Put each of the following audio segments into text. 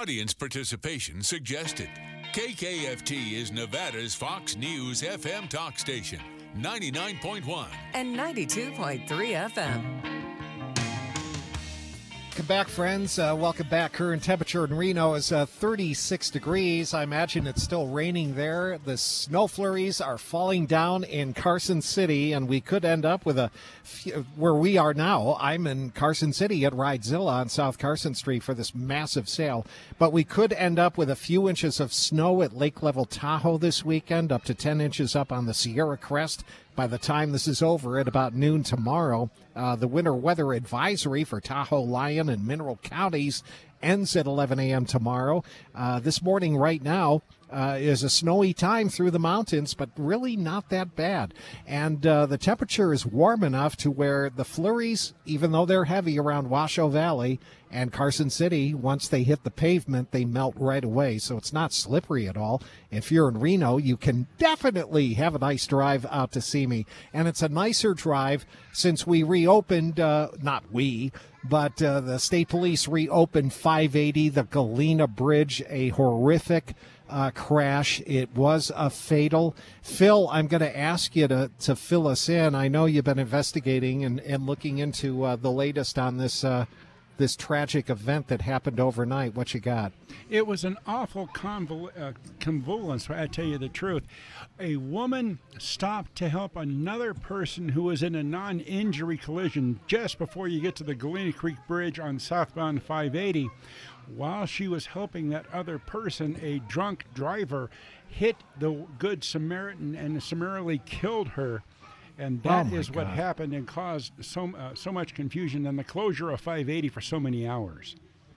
Audience participation suggested. KKFT is Nevada's Fox News FM talk station, 99.1 and 92.3 FM. Welcome back, friends. Welcome back. Current temperature in Reno is 36 degrees. I imagine it's still raining there. The snow flurries are falling down in Carson City, and we could end up with where we are now. I'm in Carson City at Ridezilla on South Carson Street for this massive sale, but we could end up with a few inches of snow at Lake Level Tahoe this weekend, up to 10 inches up on the Sierra Crest by the time this is over at about noon tomorrow. The winter weather advisory for Tahoe, Lyon, and Mineral counties ends at 11 a.m. tomorrow. This morning right now is a snowy time through the mountains, but really not that bad. And the temperature is warm enough to where the flurries, even though they're heavy around Washoe Valley and Carson City, once they hit the pavement, they melt right away. So it's not slippery at all. If you're in Reno, you can definitely have a nice drive out to see me. And it's a nicer drive since we reopened, not we, but the state police reopened 580, the Galena Bridge, a horrific crash. It was a fatal. Phil, I'm going to ask you to fill us in. I know you've been investigating and looking into the latest on this this tragic event that happened overnight. What you got? It was an awful convulance, I tell you the truth. A woman stopped to help another person who was in a non-injury collision just before you get to the Galena Creek Bridge on southbound 580. While she was helping that other person, a drunk driver hit the Good Samaritan and summarily killed her. And that is what happened and caused so much confusion and the closure of 580 for so many hours.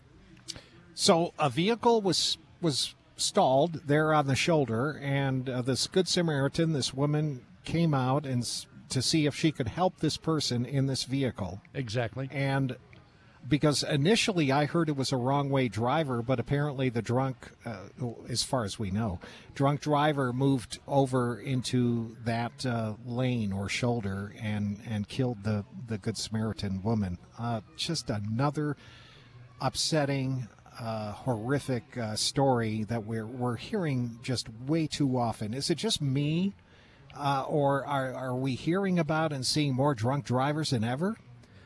So a vehicle was stalled there on the shoulder, and this Good Samaritan, this woman, came out and to see if she could help this person in this vehicle. Exactly. And because initially I heard it was a wrong-way driver, but apparently the drunk, as far as we know, drunk driver moved over into that lane or shoulder and killed the Good Samaritan woman. Just another upsetting, horrific story that we're hearing just way too often. Is it just me, or are we hearing about and seeing more drunk drivers than ever?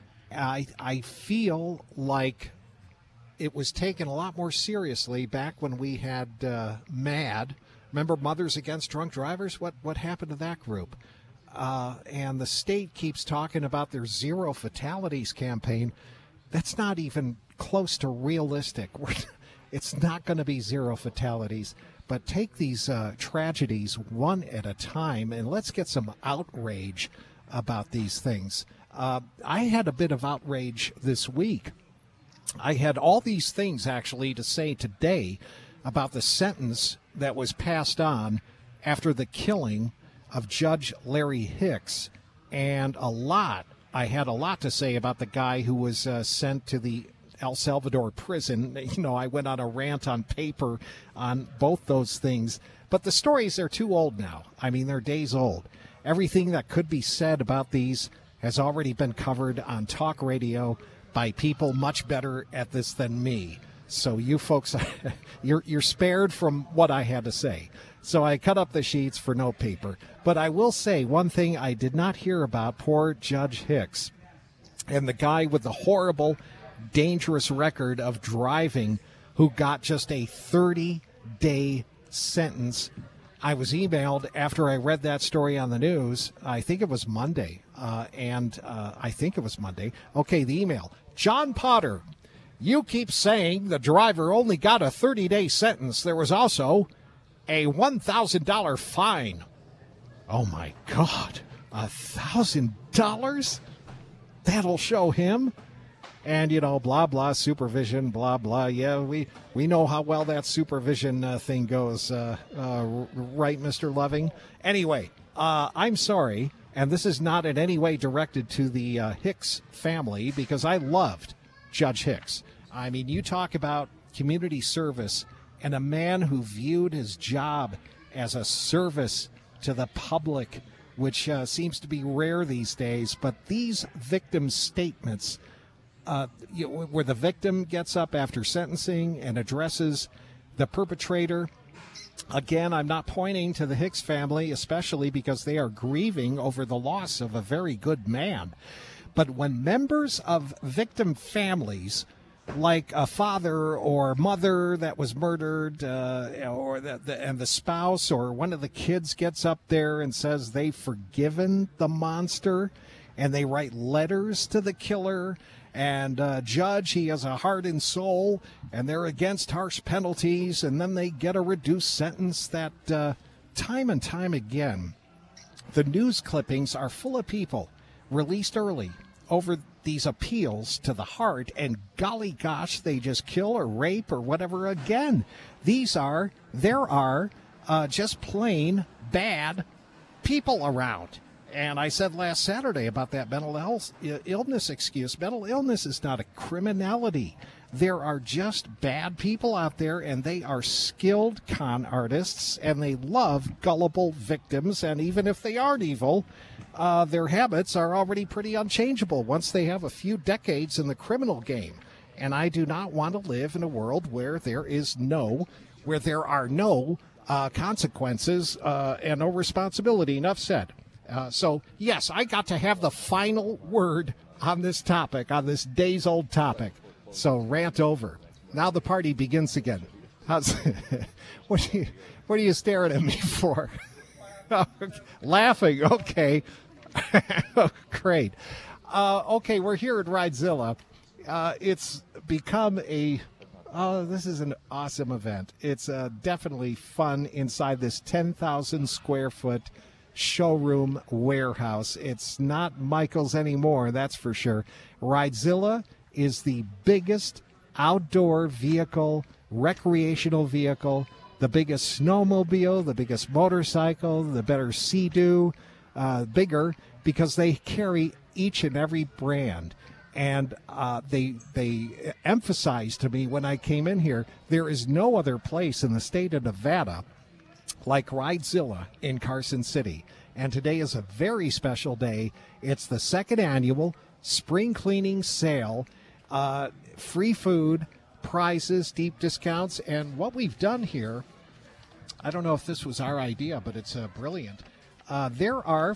I feel like it was taken a lot more seriously back when we had MAD. Remember Mothers Against Drunk Drivers? What happened to that group? And the state keeps talking about their zero fatalities campaign. That's not even close to realistic. It's not going to be zero fatalities. But take these tragedies one at a time, and let's get some outrage about these things. I had a bit of outrage this week. I had all these things actually to say today about the sentence that was passed on after the killing of Judge Larry Hicks, and I had a lot to say about the guy who was sent to the El Salvador prison. You know, I went on a rant on paper on both those things, but the stories are too old now. I mean, they're days old. Everything that could be said about these has already been covered on talk radio by people much better at this than me. So you folks, you're spared from what I had to say. So I cut up the sheets for no paper. But I will say one thing I did not hear about poor Judge Hicks and the guy with the horrible, dangerous record of driving who got just a 30-day sentence. I was emailed after I read that story on the news. I think it was Monday. Okay, the email. John Potter, you keep saying the driver only got a 30-day sentence. There was also a $1,000 fine. Oh, my God. $1,000? That'll show him? And, you know, blah, blah, supervision, blah, blah. Yeah, we know how well that supervision thing goes, right, Mr. Loving? Anyway, I'm sorry, and this is not in any way directed to the Hicks family, because I loved Judge Hicks. I mean, you talk about community service and a man who viewed his job as a service to the public, which seems to be rare these days. But these victim statements where the victim gets up after sentencing and addresses the perpetrator. Again, I'm not pointing to the Hicks family, especially because they are grieving over the loss of a very good man. But when members of victim families, like a father or mother that was murdered, or and the spouse or one of the kids gets up there and says they've forgiven the monster, and they write letters to the killer, and judge, he has a heart and soul, and they're against harsh penalties, and then they get a reduced sentence, that time and time again, the news clippings are full of people released early over these appeals to the heart, and golly gosh, they just kill or rape or whatever again. There are just plain bad people around. And I said last Saturday about that mental illness excuse. Mental illness is not a criminality. There are just bad people out there, and they are skilled con artists, and they love gullible victims. And even if they aren't evil, their habits are already pretty unchangeable once they have a few decades in the criminal game. And I do not want to live in a world where there are no consequences and no responsibility. Enough said. So, yes, I got to have the final word on this topic, on this days-old topic. So, rant over. Now the party begins again. What are you staring at me for? Laughing, okay. Great. Okay, we're here at Ridezilla. It's become this is an awesome event. It's definitely fun inside this 10,000 square foot showroom warehouse. It's not Michael's anymore, that's for sure. Ridezilla is the biggest outdoor vehicle, recreational vehicle, the biggest snowmobile, the biggest motorcycle, the better Sea-Doo, bigger, because they carry each and every brand. And they emphasized to me when I came in here, there is no other place in the state of Nevada like Ridezilla in Carson City. And today is a very special day. It's the second annual spring cleaning sale. Free food, prizes, deep discounts. And what we've done here, I don't know if this was our idea, but it's brilliant. There are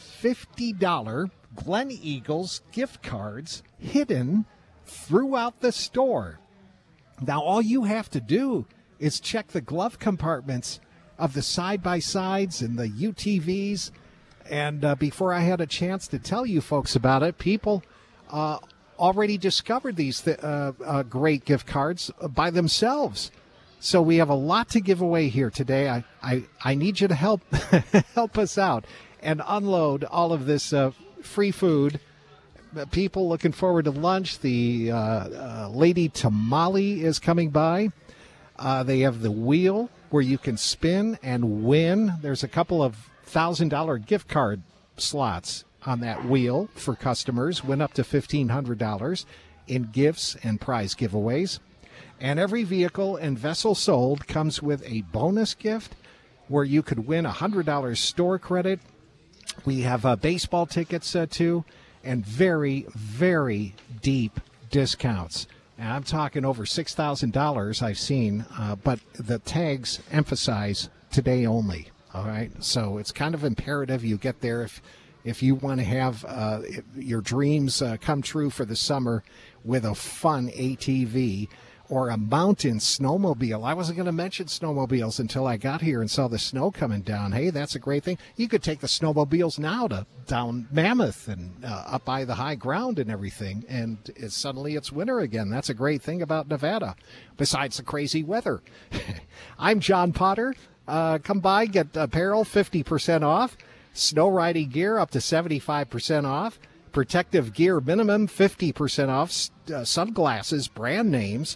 $50 Glen Eagles gift cards hidden throughout the store. Now, all you have to do is check the glove compartments of the side-by-sides and the UTVs. And before I had a chance to tell you folks about it, people already discovered these great gift cards by themselves. So we have a lot to give away here today. I need you to help help us out and unload all of this free food. People looking forward to lunch. The Lady Tamale is coming by. They have the wheel where you can spin and win. There's a couple of $1,000 gift card slots on that wheel for customers. Win up to $1,500 in gifts and prize giveaways. And every vehicle and vessel sold comes with a bonus gift where you could win $100 store credit. We have baseball tickets, too, and very, very deep discounts. And I'm talking over $6,000 I've seen, but the tags emphasize today only, all right? So it's kind of imperative you get there if you want to have your dreams come true for the summer with a fun ATV or a mountain snowmobile. I wasn't going to mention snowmobiles until I got here and saw the snow coming down. Hey, that's a great thing. You could take the snowmobiles now to down Mammoth and up by the high ground and everything, and suddenly it's winter again. That's a great thing about Nevada, besides the crazy weather. I'm John Potter. Come by, get apparel 50% off, snow riding gear up to 75% off, protective gear minimum 50% off, sunglasses, brand names,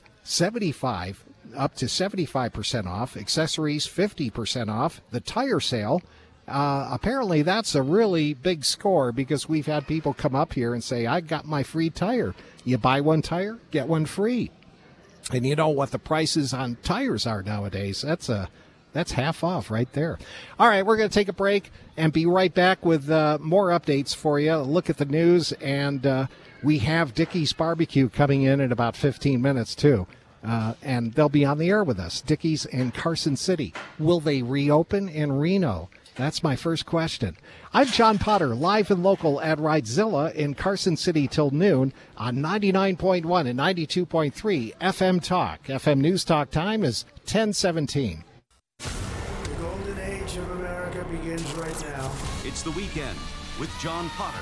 up to 75% off, accessories 50% off, the tire sale. Apparently that's a really big score because we've had people come up here and say, I got my free tire. You buy one tire, get one free. And you know what the prices on tires are nowadays. That's half off right there. All right, we're going to take a break and be right back with more updates for you. Look at the news and We have Dickey's Barbecue coming in about 15 minutes, too. And they'll be on the air with us. Dickey's in Carson City. Will they reopen in Reno? That's my first question. I'm John Potter, live and local at Ridezilla in Carson City till noon on 99.1 and 92.3 FM Talk. FM News Talk time is 10:17. The golden age of America begins right now. It's the weekend with John Potter.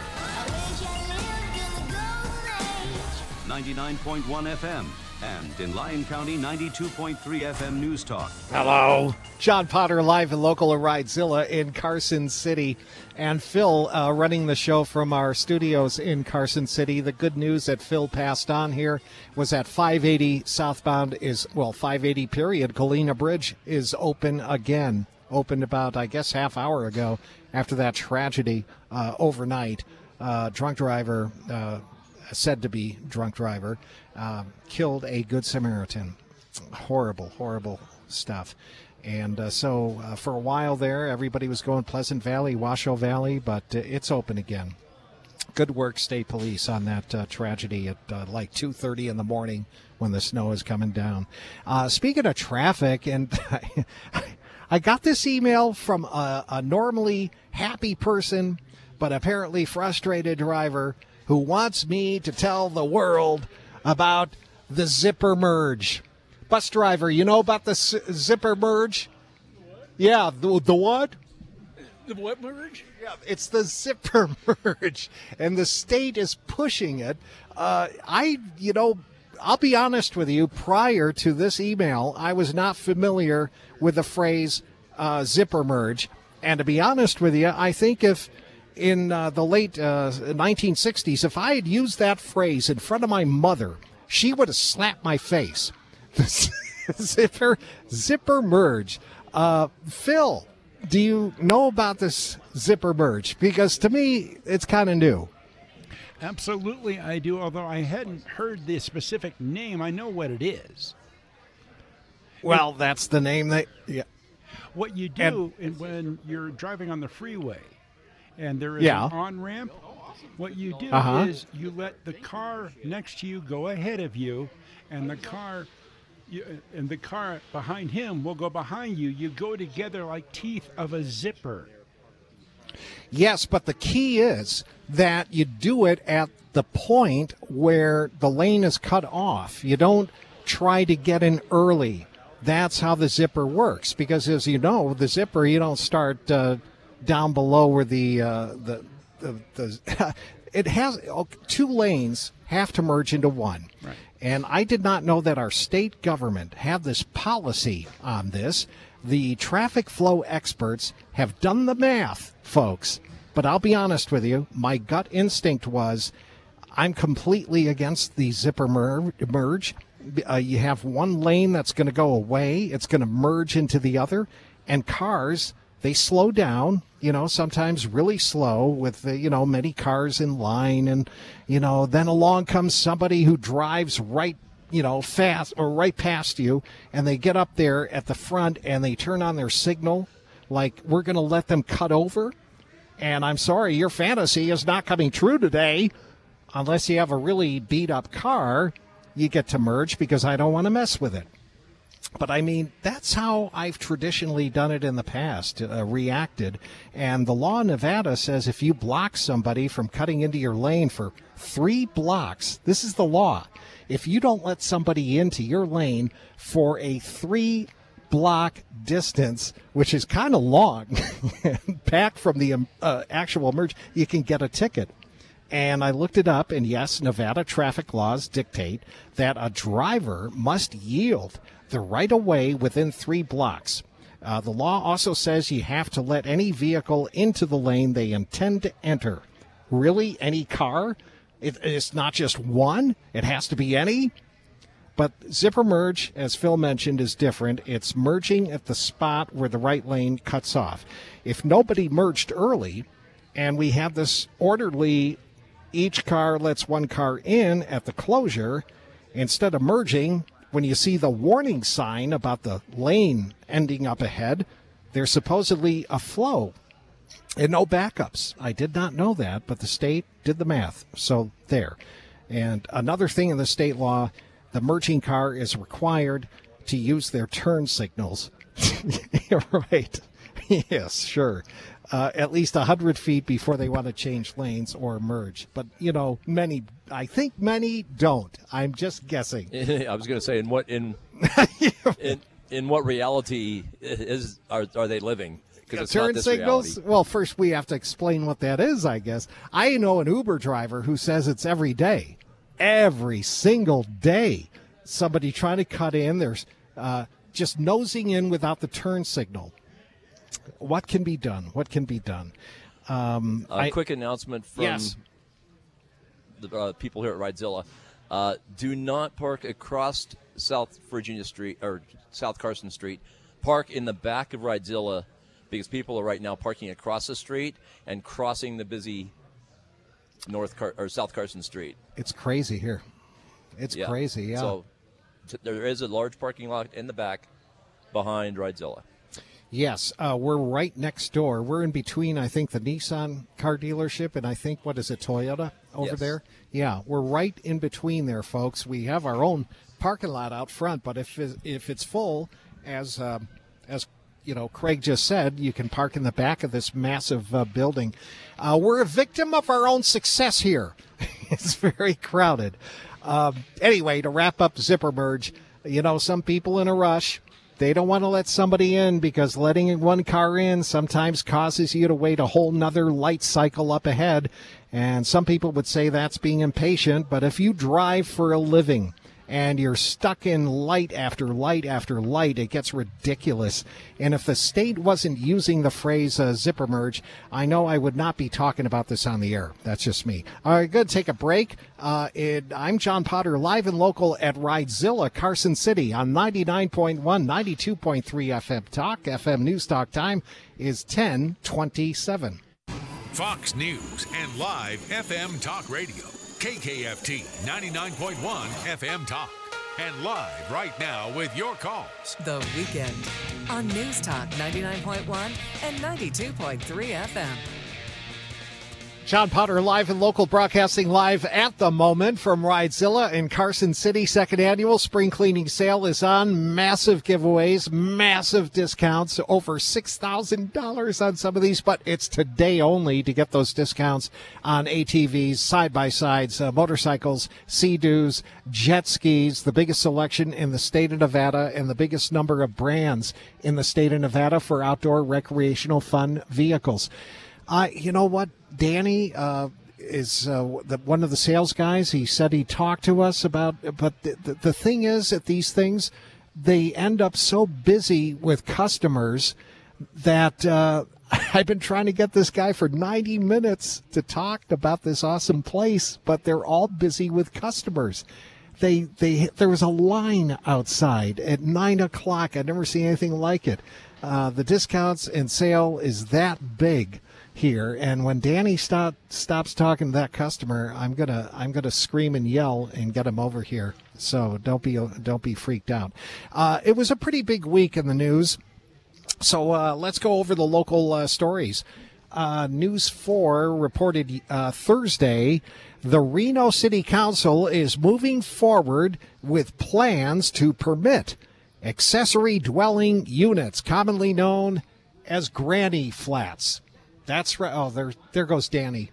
99.1 FM. And in Lyon County, 92.3 FM News Talk. Hello. John Potter, live and local at Ridezilla in Carson City. And Phil running the show from our studios in Carson City. The good news that Phil passed on here was that 580 southbound 580 period. Galena Bridge is open again. Opened about, I guess, half hour ago after that tragedy overnight. Drunk driver, said to be drunk driver, killed a Good Samaritan. Horrible, horrible stuff. And so for a while there, everybody was going Pleasant Valley, Washoe Valley, but it's open again. Good work, State Police, on that tragedy at like 2:30 in the morning when the snow is coming down. Speaking of traffic, and I got this email from a normally happy person, but apparently frustrated driver who wants me to tell the world about the zipper merge. Bus driver, you know about the zipper merge? Yeah, the what? The what merge? Yeah, it's the zipper merge, and the state is pushing it. I'll be honest with you, prior to this email, I was not familiar with the phrase zipper merge, and to be honest with you, I think if in the late 1960s, if I had used that phrase in front of my mother, she would have slapped my face. Zipper merge. Phil, do you know about this zipper merge? Because to me, it's kind of new. Absolutely, I do. Although I hadn't heard the specific name, I know what it is. Well, that's the name that. Yeah. What you do when you're driving on the freeway, and there is an on-ramp, what you do is you let the car next to you go ahead of you, and the car behind him will go behind you. You go together like teeth of a zipper. Yes, but the key is that you do it at the point where the lane is cut off. You don't try to get in early. That's how the zipper works, because as you know, the zipper, you don't start down below where the it has two lanes have to merge into one. Right. And I did not know that our state government had this policy on this. The traffic flow experts have done the math, folks. But I'll be honest with you, my gut instinct was I'm completely against the zipper merge. You have one lane that's going to go away. It's going to merge into the other. And cars, they slow down, sometimes really slow with, many cars in line. And, then along comes somebody who drives right, fast or right past you. And they get up there at the front and they turn on their signal like we're going to let them cut over. And I'm sorry, your fantasy is not coming true today. Unless you have a really beat up car, you get to merge because I don't want to mess with it. But I mean, that's how I've traditionally done it in the past, reacted. And the law in Nevada says if you block somebody from cutting into your lane for 3 blocks, this is the law. If you don't let somebody into your lane for a 3-block distance, which is kind of long, back from the actual merge, you can get a ticket. And I looked it up, and yes, Nevada traffic laws dictate that a driver must yield the right-of-way within 3 blocks. The law also says you have to let any vehicle into the lane they intend to enter. Really? Any car? It's not just one? It has to be any? But zipper merge, as Phil mentioned, is different. It's merging at the spot where the right lane cuts off. If nobody merged early, and we have this orderly, each car lets one car in at the closure, instead of merging, when you see the warning sign about the lane ending up ahead, there's supposedly a flow and no backups. I did not know that, but the state did the math. So there. And another thing in the state law, the merging car is required to use their turn signals. Right. Yes, sure. At least 100 feet before they want to change lanes or merge. But, I think many don't. I'm just guessing. I was going to say, in what reality are they living? Because it's turn not this signals? reality. Well, first we have to explain what that is, I guess. I know an Uber driver who says it's every day. Every single day. Somebody trying to cut in. There's just nosing in without the turn signal. What can be done? What can be done? Quick announcement from the people here at Ridezilla. Do not park across South Virginia Street or South Carson Street. Park in the back of Ridezilla because people are right now parking across the street and crossing the busy South Carson Street. It's crazy here. It's crazy, yeah. So there is a large parking lot in the back behind Ridezilla. Yes, we're right next door. We're in between, I think, the Nissan car dealership and I think, Toyota over there? Yeah, we're right in between there, folks. We have our own parking lot out front, but if it's full, as Craig just said, you can park in the back of this massive building. We're a victim of our own success here. It's very crowded. Anyway, to wrap up Zipper Merge, some people in a rush, they don't want to let somebody in because letting one car in sometimes causes you to wait a whole nother light cycle up ahead. And some people would say that's being impatient. But if you drive for a living and you're stuck in light after light after light, it gets ridiculous. And if the state wasn't using the phrase zipper merge, I know I would not be talking about this on the air. That's just me. All right, good. Take a break. I'm John Potter, live and local at Ridezilla, Carson City on 99.1, 92.3 FM Talk. FM News Talk time is 10:27. Fox News and live FM Talk Radio. KKFT 99.1 FM Talk. And live right now with your calls. The Weekend on News Talk 99.1 and 92.3 FM. John Potter, live and local, broadcasting live at the moment from Ridezilla in Carson City. Second annual spring cleaning sale is on. Massive giveaways, massive discounts, over $6,000 on some of these, but it's today only to get those discounts on ATVs, side-by-sides, motorcycles, Sea-Doos, jet skis, the biggest selection in the state of Nevada and the biggest number of brands in the state of Nevada for outdoor recreational fun vehicles. You know what? Danny is one of the sales guys. He said he talked to us about, but the thing is at these things, they end up so busy with customers that I've been trying to get this guy for 90 minutes to talk about this awesome place, but they're all busy with customers. There was a line outside at 9 o'clock. I'd never seen anything like it. The discounts and sale is that big here, and when Danny stops talking to that customer, I'm gonna scream and yell and get him over here. So don't be freaked out. It was a pretty big week in the news, so let's go over the local stories. News 4 reported Thursday the Reno City Council is moving forward with plans to permit accessory dwelling units, commonly known as granny flats. That's right. Oh, there goes Danny.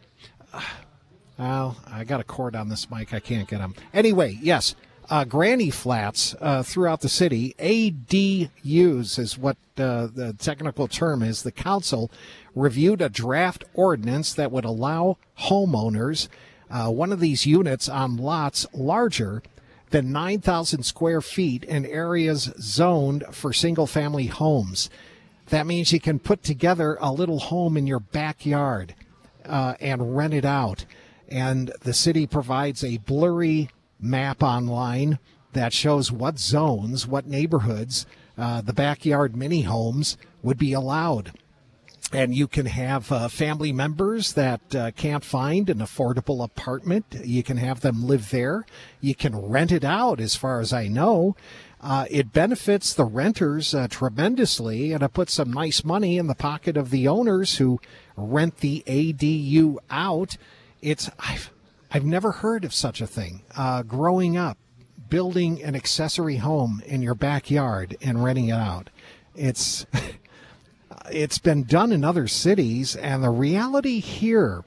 Well, I got a cord on this mic. I can't get him. Anyway, yes, granny flats throughout the city. ADUs is what the technical term is. The council reviewed a draft ordinance that would allow homeowners one of these units on lots larger than 9,000 square feet in areas zoned for single-family homes. That means you can put together a little home in your backyard and rent it out. And the city provides a blurry map online that shows what zones, what neighborhoods, the backyard mini homes would be allowed. And you can have family members that can't find an affordable apartment. You can have them live there. You can rent it out, as far as I know. It benefits the renters tremendously, and it puts some nice money in the pocket of the owners who rent the ADU out. I've never heard of such a thing. Growing up, building an accessory home in your backyard and renting it out. It's been done in other cities, and the reality here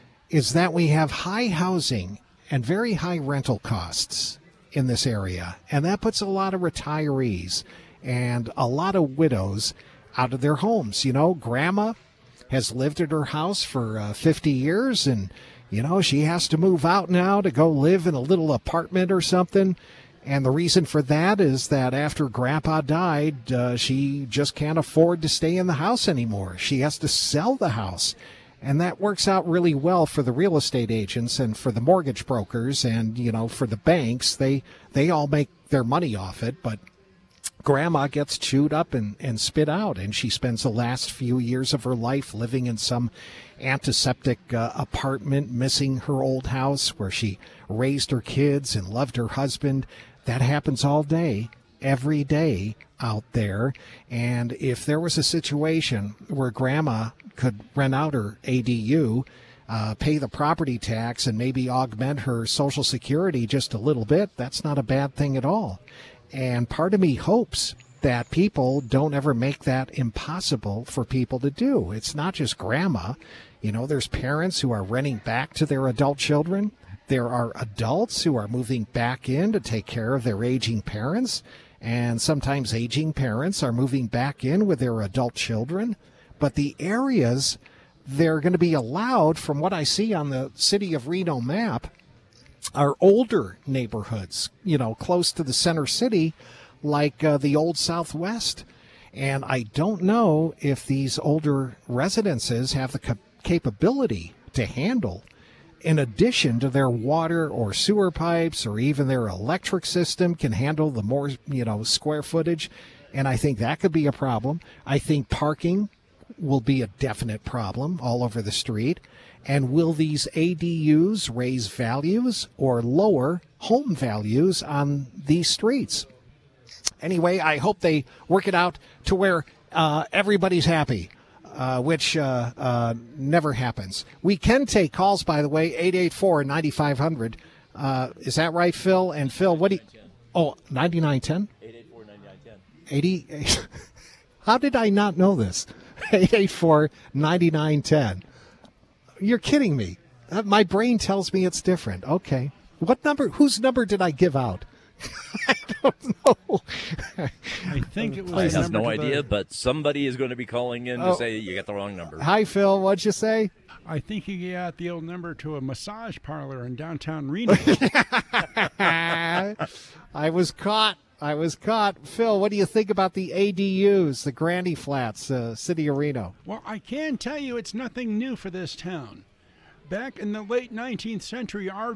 is that we have high housing and very high rental costs in this area, and that puts a lot of retirees and a lot of widows out of their homes. You know, Grandma has lived at her house for 50 years, and you know, she has to move out now to go live in a little apartment or something. And the reason for that is that after Grandpa died, she just can't afford to stay in the house anymore. She has to sell the house. And that works out really well for the real estate agents and for the mortgage brokers and, you know, for the banks. They all make their money off it, but Grandma gets chewed up and spit out, and she spends the last few years of her life living in some antiseptic apartment, missing her old house where she raised her kids and loved her husband. That happens all day, every day out there. And if there was a situation where Grandma could rent out her ADU, pay the property tax, and maybe augment her Social Security just a little bit, that's not a bad thing at all. And part of me hopes that people don't ever make that impossible for people to do. It's not just Grandma. You know, there's parents who are renting back to their adult children. There are adults who are moving back in to take care of their aging parents. And sometimes aging parents are moving back in with their adult children. But the areas they're going to be allowed, from what I see on the City of Reno map, are older neighborhoods, you know, close to the center city, like the old Southwest. And I don't know if these older residences have the capability to handle, in addition to their water or sewer pipes or even their electric system, can handle the more, you know, square footage. And I think that could be a problem. I think parking will be a definite problem all over the street. And will these ADUs raise values or lower home values on these streets? Anyway, I hope they work it out to where everybody's happy, which never happens. We can take calls, by the way, 884-9500. Is that right, Phil? And Phil, what do you... Oh, 9910? 884-9910. 80... How did I not know this? 884-9910. You're kidding me. My brain tells me it's different. Okay. What number? Whose number did I give out? I don't know. I think it was. I have no idea, but somebody is going to be calling in to say you got the wrong number. Hi, Phil. What'd you say? I think you got the old number to a massage parlor in downtown Reno. I was caught. Phil, what do you think about the ADUs, the Granny Flats, City of Reno? Well, I can tell you it's nothing new for this town. Back in the late 19th century, our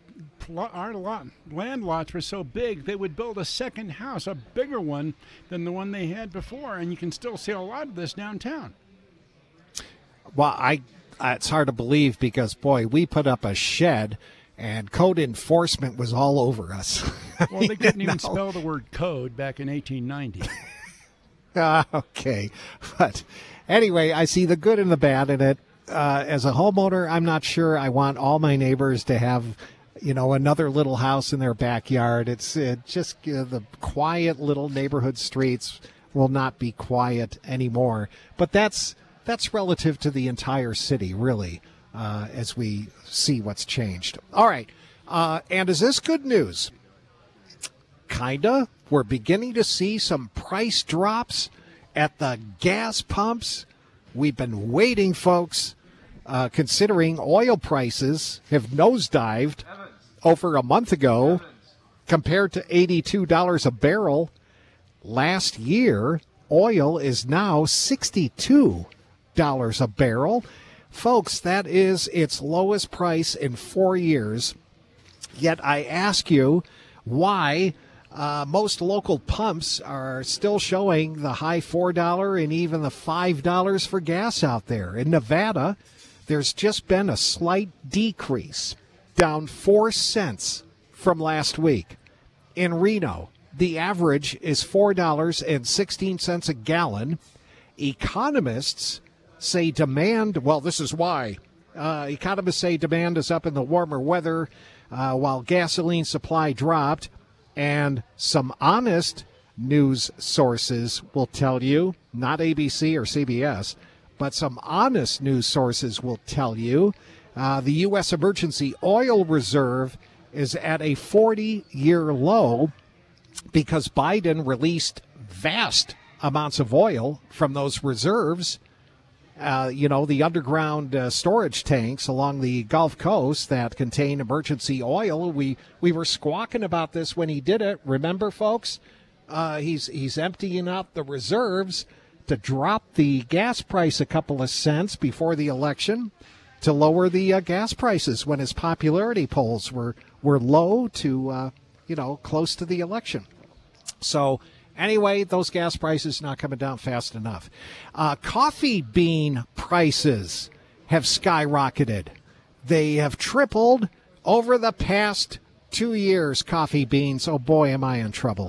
land lots were so big they would build a second house, a bigger one than the one they had before, and you can still see a lot of this downtown. Well, it's hard to believe because, boy, we put up a shed and code enforcement was all over us. Well, they couldn't even spell the word code back in 1890. Okay. But anyway, I see the good and the bad in it. As a homeowner, I'm not sure I want all my neighbors to have, you know, another little house in their backyard. It's just the quiet little neighborhood streets will not be quiet anymore. But that's relative to the entire city, really. As we see what's changed. All right. And is this good news? Kinda. We're beginning to see some price drops at the gas pumps. We've been waiting, folks, considering oil prices have nosedived over a month ago compared to $82 a barrel. Last year, oil is now $62 a barrel. Folks, that is its lowest price in 4 years. Yet I ask you why most local pumps are still showing the high $4 and even the $5 for gas out there. In Nevada, there's just been a slight decrease, down 4 cents from last week. In Reno, the average is $4.16 a gallon. Economists say demand, well, this is why Economists say demand is up in the warmer weather while gasoline supply dropped. And some honest news sources will tell you, not ABC or CBS, but some honest news sources will tell you the U.S. emergency oil reserve is at a 40-year low because Biden released vast amounts of oil from those reserves. The underground storage tanks along the Gulf Coast that contain emergency oil. We were squawking about this when he did it. Remember, folks? He's emptying out the reserves to drop the gas price a couple of cents before the election to lower the gas prices when his popularity polls were low to, close to the election. So anyway, those gas prices not coming down fast enough. Coffee bean prices have skyrocketed. They have tripled over the past 2 years, coffee beans. Oh, boy, am I in trouble.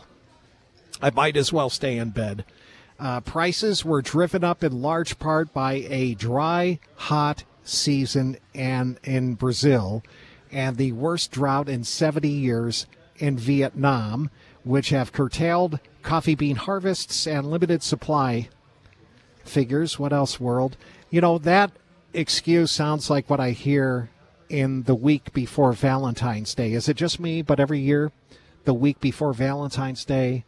I might as well stay in bed. Prices were driven up in large part by a dry, hot season in Brazil and the worst drought in 70 years in Vietnam, which have curtailed coffee bean harvests and limited supply figures. What else, world? That excuse sounds like what I hear in the week before Valentine's Day. Is it just me? But every year, the week before Valentine's Day,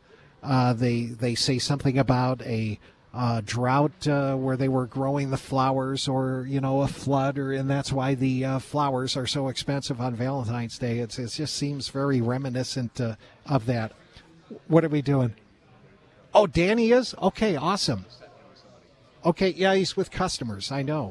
they say something about a drought where they were growing the flowers, or a flood, and that's why the flowers are so expensive on Valentine's Day. It just seems very reminiscent of that. What are we doing? Oh, Danny is? Okay, awesome. Okay, yeah, he's with customers. I know.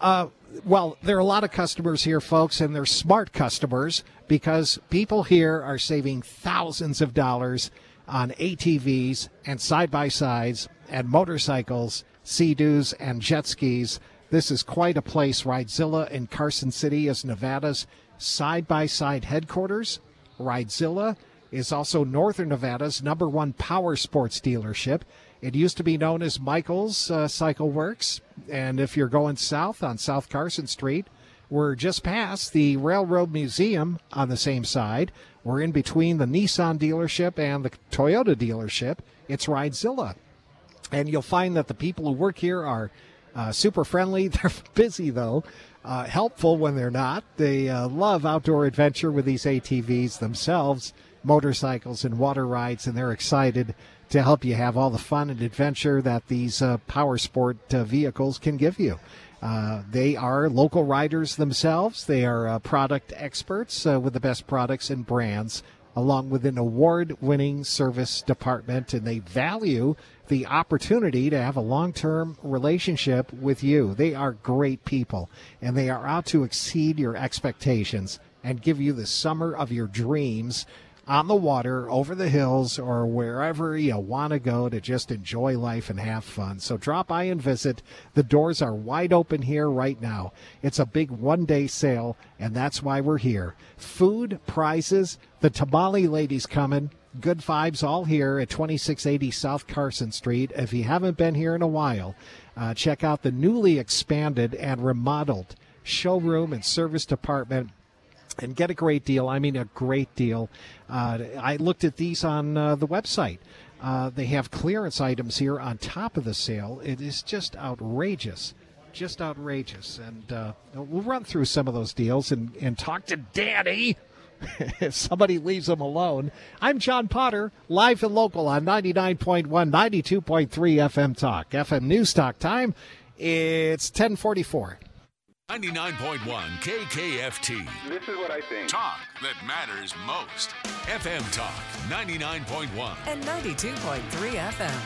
Well, there are a lot of customers here, folks, and they're smart customers because people here are saving thousands of dollars on ATVs and side-by-sides and motorcycles, Sea-Doos, and jet skis. This is quite a place. Ridezilla in Carson City is Nevada's side-by-side headquarters. Ridezilla is also Northern Nevada's #1 power sports dealership. It used to be known as Michael's Cycle Works. And if you're going south on South Carson Street, we're just past the Railroad Museum on the same side. We're in between the Nissan dealership and the Toyota dealership. It's Ridezilla. And you'll find that the people who work here are super friendly. They're busy, though. Helpful when they're not. They love outdoor adventure with these ATVs themselves, motorcycles and water rides, and they're excited to help you have all the fun and adventure that these power sport vehicles can give you. They are local riders themselves. They are product experts with the best products and brands, along with an award-winning service department, and they value the opportunity to have a long-term relationship with you. They are great people, and they are out to exceed your expectations and give you the summer of your dreams on the water, over the hills, or wherever you want to go to just enjoy life and have fun. So drop by and visit. The doors are wide open here right now. It's a big one-day sale, and that's why we're here. Food, prizes, the tamale lady's coming. Good vibes all here at 2680 South Carson Street. If you haven't been here in a while, check out the newly expanded and remodeled showroom and service department and get a great deal. I mean, a great deal. I looked at these on the website. They have clearance items here on top of the sale. It is just outrageous. Just outrageous. And we'll run through some of those deals and talk to Danny if somebody leaves them alone. I'm John Potter, live and local on 99.1, 92.3 FM Talk. FM News Talk time. It's 10:44. 99.1 KKFT. This is what I think. Talk that matters most. FM Talk 99.1 and 92.3 FM.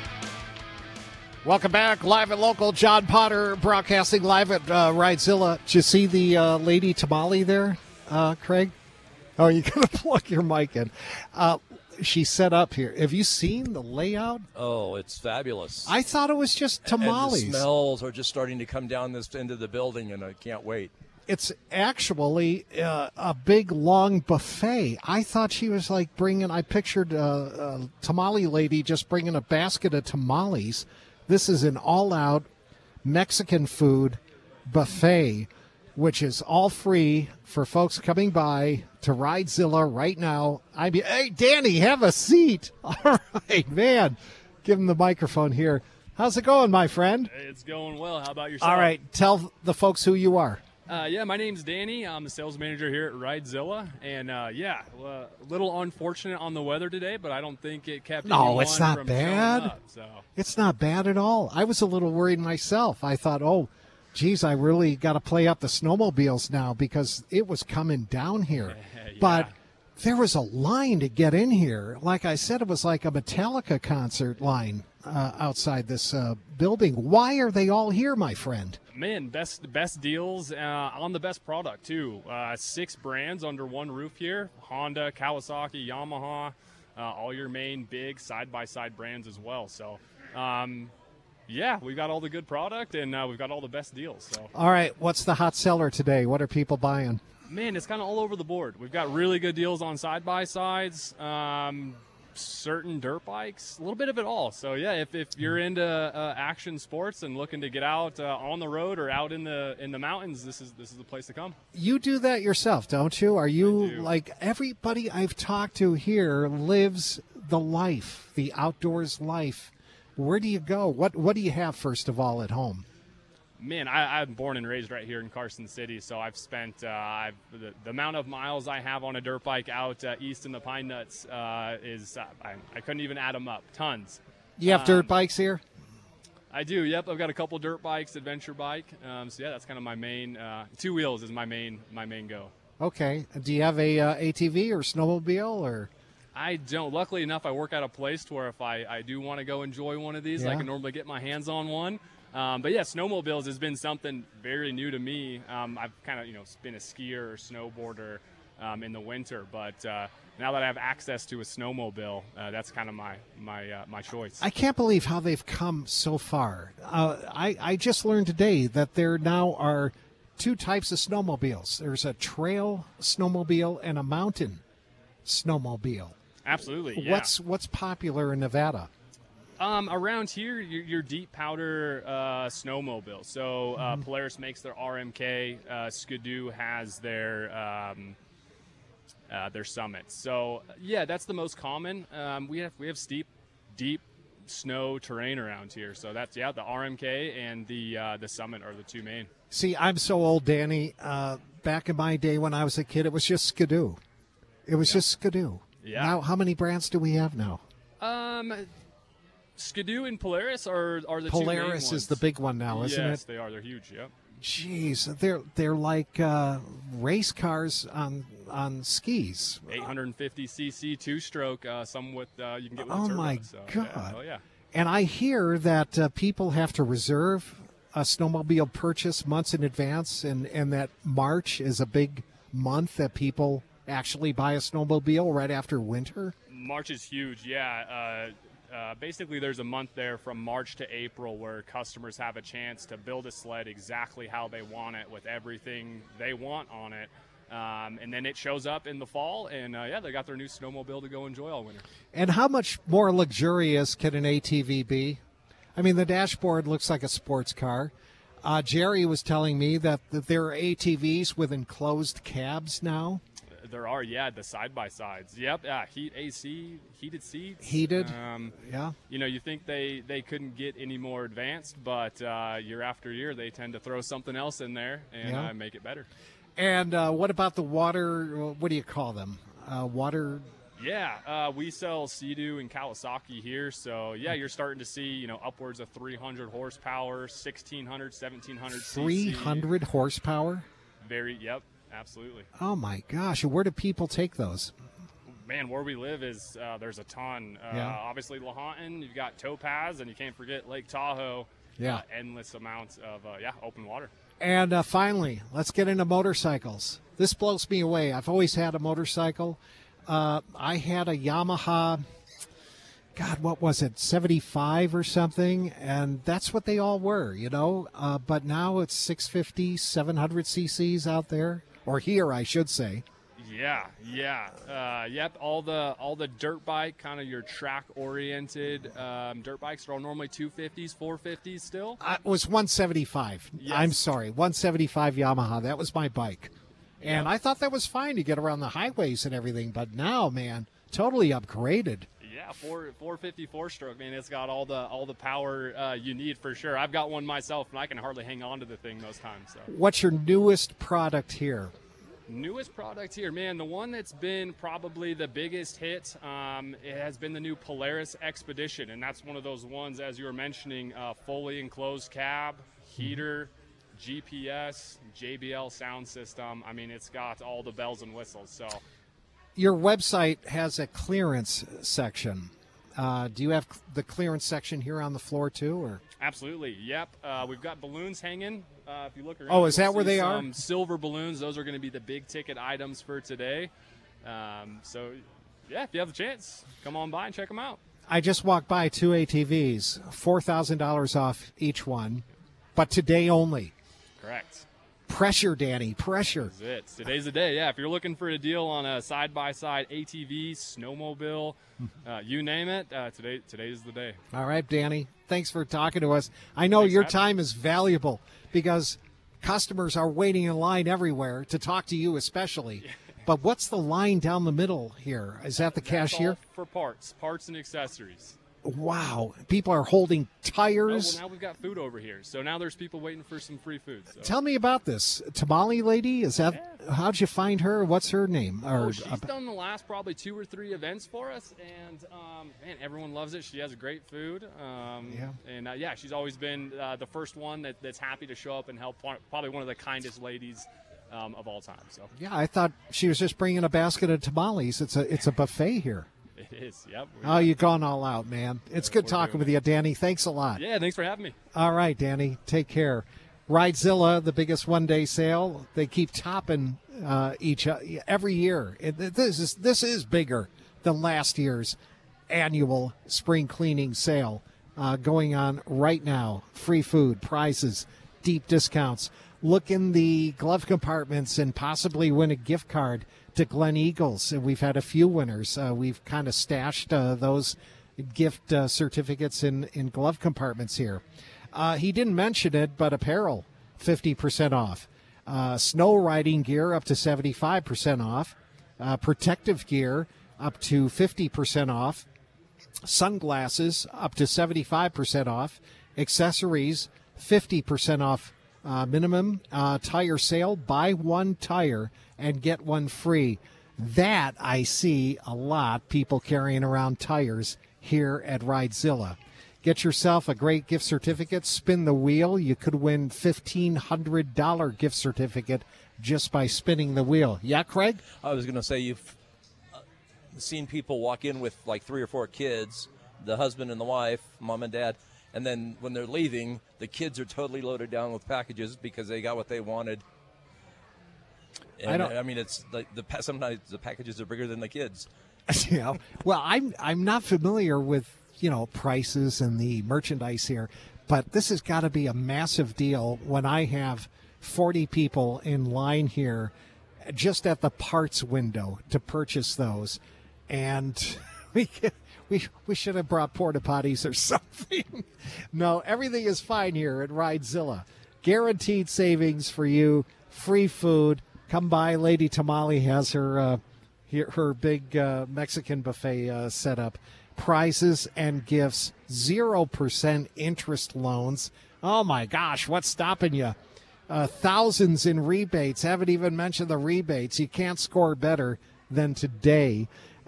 Welcome back, live and local. John Potter broadcasting live at Ridezilla. Did you see the lady tamale there, Craig? Oh, you're going to plug your mic in. She's set up here. Have you seen the layout? Oh, it's fabulous. I thought it was just tamales. And the smells are just starting to come down this end of the building, and I can't wait. It's actually a big, long buffet. I thought she was like bringing, I pictured a tamale lady just bringing a basket of tamales. This is an all-out Mexican food buffet which is all free for folks coming by to Ridezilla right now. Hey, Danny, have a seat. All right, man. Give him the microphone here. How's it going, my friend? Hey, it's going well. How about yourself? All right, tell the folks who you are. My name's Danny. I'm the sales manager here at Ridezilla. And, a little unfortunate on the weather today, but I don't think it kept anyone it's not from bad. showing up, so. It's not bad at all. I was a little worried myself. I thought, geez, I really got to play up the snowmobiles now because it was coming down here. Yeah. But there was a line to get in here. Like I said, it was like a Metallica concert line outside this building. Why are they all here, my friend? Man, best deals on the best product, too. 6 brands under one roof here. Honda, Kawasaki, Yamaha, all your main big side-by-side brands as well. So, we've got all the good product, and we've got all the best deals. So. All right, what's the hot seller today? What are people buying? Man, it's kind of all over the board. We've got really good deals on side-by-sides, certain dirt bikes, a little bit of it all. So, if you're into action sports and looking to get out on the road or out in the mountains, this is the place to come. You do that yourself, don't you? Are you like everybody I've talked to here lives the life, the outdoors life? Where do you go? What do you have, first of all, at home? Man, I'm born and raised right here in Carson City, so I've spent the amount of miles I have on a dirt bike out east in the Pine Nuts I couldn't even add them up. Tons. You have dirt bikes here? I do, yep. I've got a couple dirt bikes, adventure bike. That's kind of my main. 2 wheels is my main go. Okay. Do you have a ATV or snowmobile or? I don't. Luckily enough, I work at a place to where if I do want to go enjoy one of these, I can normally get my hands on one. Snowmobiles has been something very new to me. I've kind of, been a skier or snowboarder in the winter, but now that I have access to a snowmobile, that's kind of my choice. I can't believe how they've come so far. I just learned today that there now are 2 types of snowmobiles. There's a trail snowmobile and a mountain snowmobile. Absolutely, yeah. What's popular in Nevada? Around here, your deep powder snowmobile. So Polaris makes their RMK. Skidoo has their Summits. So that's the most common. We have steep, deep snow terrain around here. So that's the RMK and the Summit are the 2 main. See, I'm so old, Danny. Back in my day when I was a kid, it was just Skidoo. It was just Skidoo. Yeah. Now, how many brands do we have now? Skidoo and Polaris are the 2 main ones. Polaris is the big one now, isn't it? Yes, they are. They're huge, yep. Jeez, they're like race cars on skis. 850cc 2-stroke, some with you can get with a turbo. Oh my God! Yeah. Oh yeah. And I hear that people have to reserve a snowmobile purchase months in advance, and that March is a big month that people actually buy a snowmobile right after winter. March is huge, yeah. Basically, there's a month there from March to April where customers have a chance to build a sled exactly how they want it with everything they want on it. And then it shows up in the fall, and they got their new snowmobile to go enjoy all winter. And how much more luxurious can an ATV be? I mean, the dashboard looks like a sports car. Jerry was telling me that there are ATVs with enclosed cabs now. There are, the side-by-sides. Yep, AC, heated seats. Heated, yeah. You think they couldn't get any more advanced, but year after year they tend to throw something else in there and make it better. And what about the water, what do you call them? Water? Yeah, we sell Sea-Doo and Kawasaki here, so you're starting to see, upwards of 300 horsepower, 1,600, 1,700 cc. 300 horsepower? Yep. Absolutely. Oh, my gosh. Where do people take those? Man, where we live is there's a ton. Obviously, Lahontan, you've got Topaz, and you can't forget Lake Tahoe. Yeah. Endless amounts of, open water. And finally, let's get into motorcycles. This blows me away. I've always had a motorcycle. I had a Yamaha, God, what was it, 75 or something? And that's what they all were, But now it's 650, 700 cc's out there. Or here, I should say. Yep. All the dirt bike, kind of your track oriented dirt bikes are all normally 250s, 450s still. It was 175. Yes. I'm sorry, 175 Yamaha. That was my bike, and I thought that was fine to get around the highways and everything. But now, man, totally upgraded. Yeah, 450 4-stroke, man. It's got all the power you need for sure. I've got one myself, and I can hardly hang on to the thing most times. So. What's your newest product here? Newest product here, man. The one that's been probably the biggest hit, it has been the new Polaris Expedition, and that's one of those ones, as you were mentioning, fully enclosed cab, heater, GPS, JBL sound system. I mean, it's got all the bells and whistles. So. Your website has a clearance section. Do you have the clearance section here on the floor too, or? Absolutely. Yep. We've got balloons hanging. If you look around, oh, is that where they are? Silver balloons. Those are going to be the big ticket items for today. So, yeah, if you have the chance, come on by and check them out. I just walked by 2 ATVs, $4,000 off each one, but today only. Correct. Pressure, Danny, pressure. That's it. Today's the day. Yeah, if you're looking for a deal on a side-by-side ATV, snowmobile, you name it, today's the day. All right, Danny, thanks for talking to us. I know your time is valuable because customers are waiting in line everywhere to talk to you especially. But what's the line down the middle here? Is that the cashier? All for parts and accessories. Wow. People are holding tires. Oh, well, now we've got food over here. So now there's people waiting for some free food. So. Tell me about this. Tamale lady, is that how'd you find her? What's her name? She's done the last probably 2 or 3 events for us, and man, everyone loves it. She has great food. And she's always been the first one that's happy to show up and help. Probably one of the kindest ladies of all time. So yeah, I thought she was just bringing a basket of tamales. It's a buffet here. It is, yep. Oh, you've gone all out, man. It's good talking with you, Danny. Thanks a lot. Yeah, thanks for having me. All right, Danny. Take care. Ridezilla, the biggest one-day sale. They keep topping every year. This is bigger than last year's annual spring cleaning sale going on right now. Free food, prizes, deep discounts. Look in the glove compartments and possibly win a gift card to Glen Eagles. And we've had a few winners. We've kind of stashed those gift certificates in glove compartments here. He didn't mention it, but apparel, 50% off. Snow riding gear up to 75% off. Protective gear up to 50% off. Sunglasses up to 75% off. Accessories, 50% off minimum. Tire sale, buy one tire and get one free. That I see a lot, people carrying around tires here at Ridezilla. Get yourself a great gift certificate. Spin the wheel. You could win $1,500 gift certificate just by spinning the wheel. Yeah, Craig? I was going to say you've seen people walk in with like 3 or 4 kids, the husband and the wife, mom and dad, and then when they're leaving, the kids are totally loaded down with packages because they got what they wanted. And I mean, it's like sometimes the packages are bigger than the kids. Yeah. Well, I'm not familiar with prices and the merchandise here, but this has got to be a massive deal when I have 40 people in line here just at the parts window to purchase those, and we should have brought porta potties or something. No, everything is fine here at Ridezilla. Guaranteed savings for you, free food. Come by. Lady Tamale has her big Mexican buffet set up. Prizes and gifts, 0% interest loans. Oh, my gosh, what's stopping you? Thousands in rebates. Haven't even mentioned the rebates. You can't score better than today.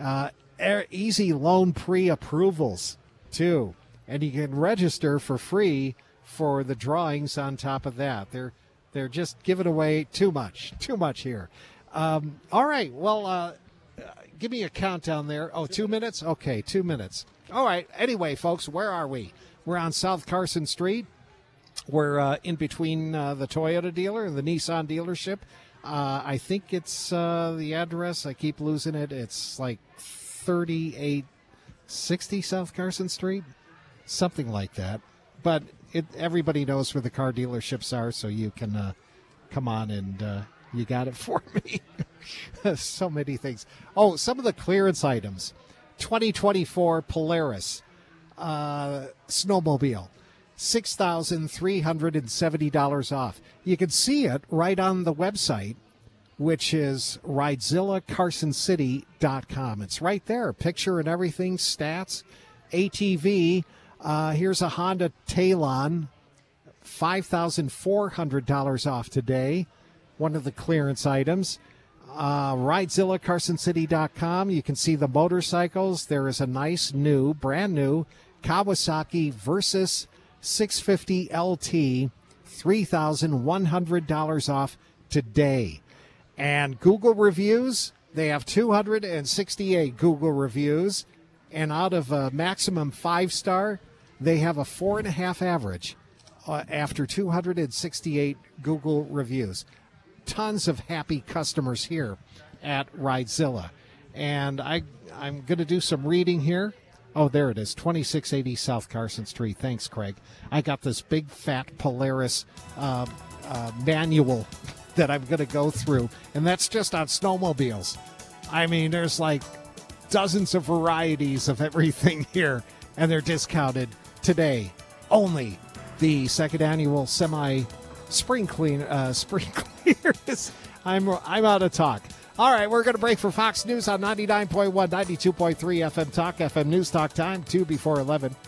Easy loan pre-approvals, too. And you can register for free for the drawings on top of that. They're just giving away too much here. All right, well, give me a countdown there. Oh, 2 minutes? Okay, 2 minutes. All right, anyway, folks, where are we? We're on South Carson Street. We're in between the Toyota dealer and the Nissan dealership. I think it's the address. I keep losing it. It's like 3860 South Carson Street, something like that. But everybody knows where the car dealerships are, so you can come on and you got it for me. So many things. Oh, some of the clearance items. 2024 Polaris snowmobile. $6,370 off. You can see it right on the website, which is RideZillaCarsonCity.com. It's right there. Picture and everything, stats, ATV. Here's a Honda Talon, $5,400 off today. One of the clearance items. RideZillaCarsonCity.com. You can see the motorcycles. There is a nice new, brand new Kawasaki Versys 650 LT, $3,100 off today. And Google reviews, they have 268 Google reviews. And out of a maximum 5-star, they have a 4.5 average after 268 Google reviews. Tons of happy customers here at RideZilla. And I'm going to do some reading here. Oh, there it is, 2680 South Carson Street. Thanks, Craig. I got this big, fat Polaris manual that I'm going to go through, and that's just on snowmobiles. I mean, there's like dozens of varieties of everything here, and they're discounted today. Only the second annual spring cleaners. I'm out of talk. All right, we're going to break for Fox News on 99.1, 92.3 FM Talk, FM News Talk time, 2 before 11.